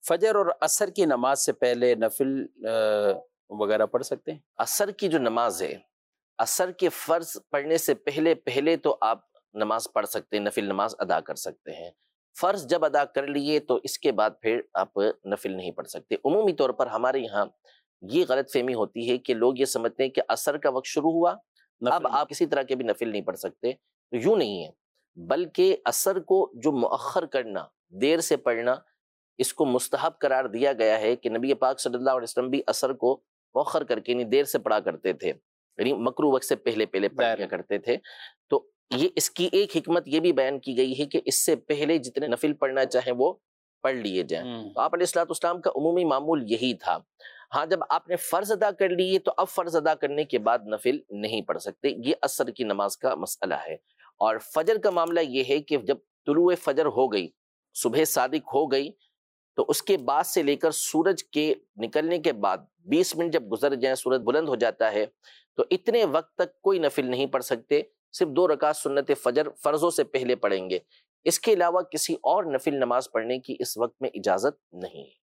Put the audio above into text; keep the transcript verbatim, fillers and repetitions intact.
فجر اور عصر کی نماز سے پہلے نفل وغیرہ پڑھ سکتے ہیں؟ عصر کی جو نماز ہے، عصر کے فرض پڑھنے سے پہلے پہلے تو آپ نماز پڑھ سکتے ہیں، نفل نماز ادا کر سکتے ہیں۔ فرض جب ادا کر لیے تو اس کے بعد پھر آپ نفل نہیں پڑھ سکتے۔ عمومی طور پر ہمارے یہاں یہ غلط فہمی ہوتی ہے کہ لوگ یہ سمجھتے ہیں کہ عصر کا وقت شروع ہوا، اب آپ کسی طرح کے بھی نفل نہیں پڑھ سکتے، تو یوں نہیں ہے، بلکہ عصر کو جو مؤخر کرنا، دیر سے پڑھنا، اس کو مستحب قرار دیا گیا ہے کہ نبی پاک صلی اللہ علیہ وسلم بھی عصر کو مؤخر کر کے یعنی دیر سے پڑھا کرتے تھے، یعنی مکروہ وقت سے پہلے پہلے پڑھا کرتے تھے۔ تو یہ اس کی ایک حکمت یہ بھی بیان کی گئی ہے کہ اس سے پہلے جتنے نفل پڑھنا چاہیں وہ پڑھ لیے جائیں۔ تو آپ علیہ الصلوۃ والسلام کا عمومی معمول یہی تھا۔ ہاں، جب آپ نے فرض ادا کر لیے تو اب فرض ادا کرنے کے بعد نفل نہیں پڑھ سکتے، یہ عصر کی نماز کا مسئلہ ہے۔ اور فجر کا معاملہ یہ ہے کہ جب طلوع فجر ہو گئی، صبح صادق ہو گئی، تو اس کے بعد سے لے کر سورج کے نکلنے کے بعد بیس منٹ جب گزر جائیں، سورج بلند ہو جاتا ہے، تو اتنے وقت تک کوئی نفل نہیں پڑھ سکتے، صرف دو رکعت سنت فجر فرضوں سے پہلے پڑھیں گے۔ اس کے علاوہ کسی اور نفل نماز پڑھنے کی اس وقت میں اجازت نہیں ہے۔